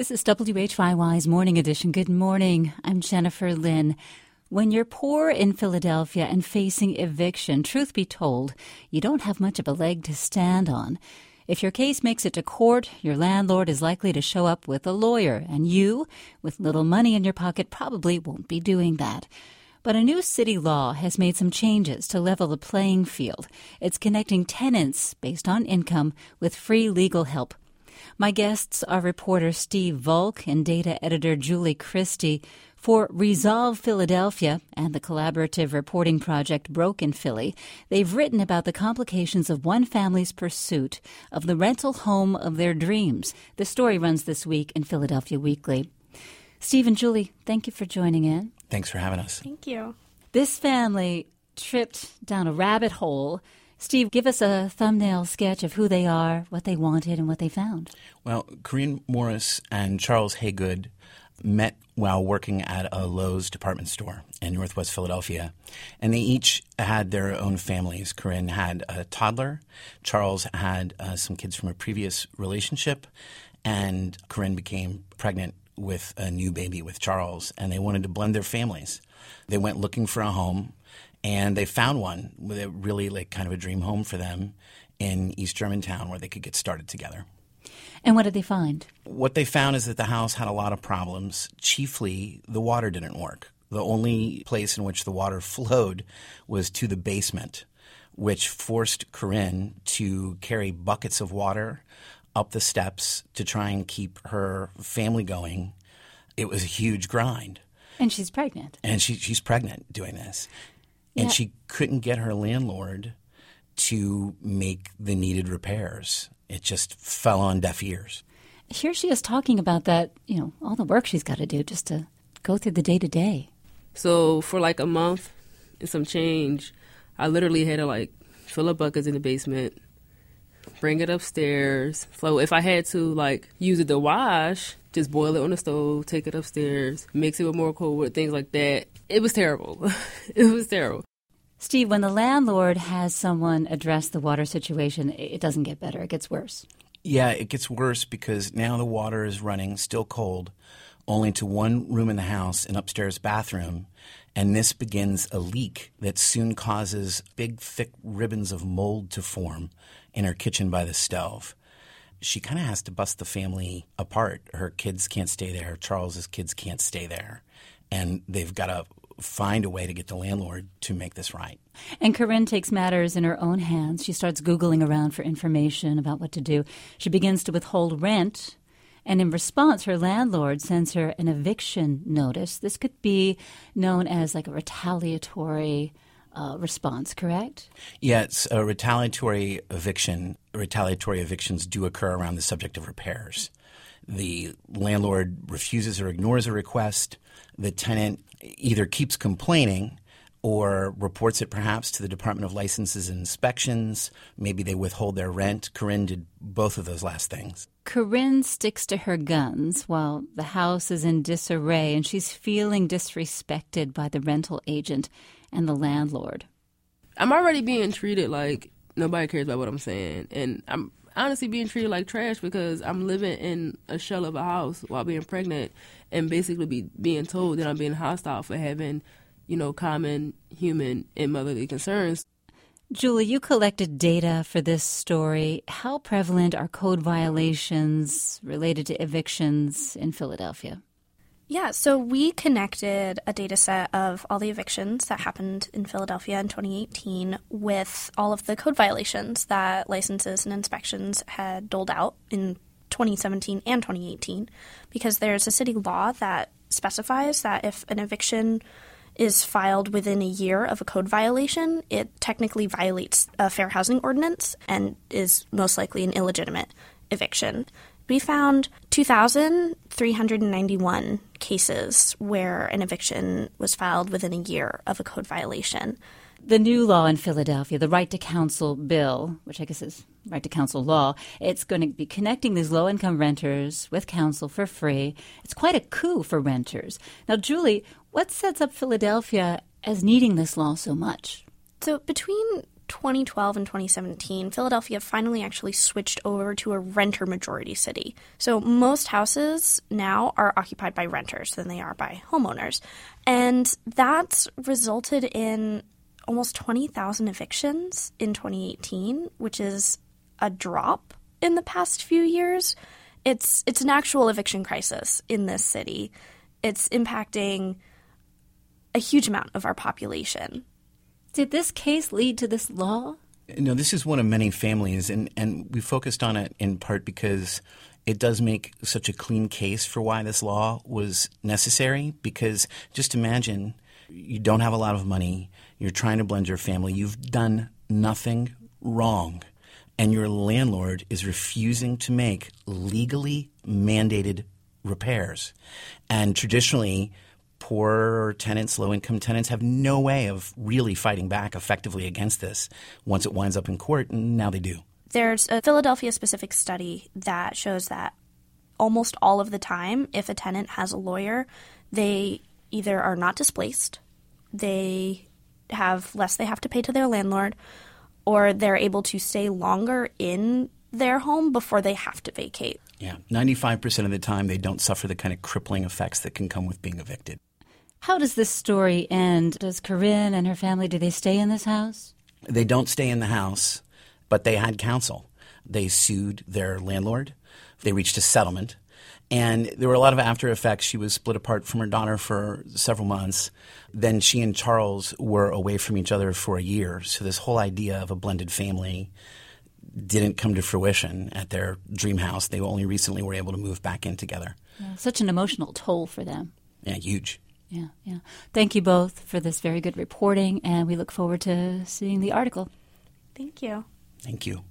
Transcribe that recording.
This is WHYY's Morning Edition. Good morning. I'm Jennifer Lynn. When you're poor in Philadelphia and facing eviction, truth be told, you don't have much of a leg to stand on. If your case makes it to court, your landlord is likely to show up with a lawyer, and you, with little money in your pocket, probably won't be doing that. But a new city law has made some changes to level the playing field. It's connecting tenants based on income with free legal help. My guests are reporter Steve Volk and data editor Julie Christie for Resolve Philadelphia and the collaborative reporting project Broken Philly. They've written about the complications of one family's pursuit of the rental home of their dreams. The story runs this week in Philadelphia Weekly. Steve and Julie, thank you for joining in. Thanks for having us. Thank you. This family tripped down a rabbit hole. Steve, give us a thumbnail sketch of who they are, what they wanted, and what they found. Well, Corinne Morris and Charles Haygood met while working at a Lowe's department store in Northwest Philadelphia, and they each had their own families. Corinne had a toddler. Charles had some kids from a previous relationship, and Corinne became pregnant with a new baby with Charles, and they wanted to blend their families. They went looking for a home, and they found one with a really kind of a dream home for them in East Germantown where they could get started together. And what did they find? What they found is that the house had a lot of problems. Chiefly, the water didn't work. The only place in which the water flowed was to the basement, which forced Corinne to carry buckets of water up the steps to try and keep her family going. It was a huge grind. And she's pregnant. And she's pregnant doing this. And she couldn't get her landlord to make the needed repairs. It just fell on deaf ears. Here she is talking about that, all the work she's got to do just to go through the day-to-day. So for a month and some change, I literally had to fill up buckets in the basement, bring it upstairs. So if I had to use it to wash, just boil it on the stove, take it upstairs, mix it with more cold water, things like that. It was terrible. It was terrible. Steve, when the landlord has someone address the water situation, it doesn't get better. It gets worse. Yeah, it gets worse because now the water is running, still cold, only to one room in the house, an upstairs bathroom, and this begins a leak that soon causes big, thick ribbons of mold to form in her kitchen by the stove. She kind of has to bust the family apart. Her kids can't stay there. Charles's kids can't stay there. And they've got to find a way to get the landlord to make this right. And Corinne takes matters in her own hands. She starts Googling around for information about what to do. She begins to withhold rent. And in response, her landlord sends her an eviction notice. This could be known as a retaliatory response, correct? Yeah, it's a retaliatory eviction. Retaliatory evictions do occur around the subject of repairs. The landlord refuses or ignores a request. The tenant either keeps complaining or reports it perhaps to the Department of Licenses and Inspections. Maybe they withhold their rent. Corinne did both of those last things. Corinne sticks to her guns while the house is in disarray, and she's feeling disrespected by the rental agent and the landlord. I'm already being treated like nobody cares about what I'm saying. And I'm honestly being treated like trash because I'm living in a shell of a house while being pregnant and basically being told that I'm being hostile for having, common human and motherly concerns. Julie, you collected data for this story. How prevalent are code violations related to evictions in Philadelphia? Yeah, so we connected a data set of all the evictions that happened in Philadelphia in 2018 with all of the code violations that licenses and inspections had doled out in 2017 and 2018, because there's a city law that specifies that if an eviction is filed within a year of a code violation, it technically violates a fair housing ordinance and is most likely an illegitimate eviction. We found 2,391 cases where an eviction was filed within a year of a code violation. The new law in Philadelphia, the Right to Counsel bill, which I guess is Right to Counsel law, it's going to be connecting these low-income renters with counsel for free. It's quite a coup for renters. Now, Julie, what sets up Philadelphia as needing this law so much? So between 2012 and 2017, Philadelphia finally actually switched over to a renter majority city. So most houses now are occupied by renters than they are by homeowners. And that resulted in almost 20,000 evictions in 2018, which is a drop in the past few years. It's an actual eviction crisis in this city. It's impacting a huge amount of our population. Did this case lead to this law? No, this is one of many families, and we focused on it in part because it does make such a clean case for why this law was necessary. Because just imagine you don't have a lot of money, you're trying to blend your family, you've done nothing wrong, and your landlord is refusing to make legally mandated repairs. And traditionally, poor tenants, low-income tenants have no way of really fighting back effectively against this once it winds up in court, and now they do. There's a Philadelphia-specific study that shows that almost all of the time, if a tenant has a lawyer, they either are not displaced, they have less they have to pay to their landlord, or they're able to stay longer in their home before they have to vacate. Yeah, 95% of the time they don't suffer the kind of crippling effects that can come with being evicted. How does this story end? Does Corinne and her family, do they stay in this house? They don't stay in the house, but they had counsel. They sued their landlord. They reached a settlement. And there were a lot of after effects. She was split apart from her daughter for several months. Then she and Charles were away from each other for a year. So this whole idea of a blended family didn't come to fruition at their dream house. They only recently were able to move back in together. Yeah, such an emotional toll for them. Yeah, huge. Yeah. Thank you both for this very good reporting, and we look forward to seeing the article. Thank you. Thank you.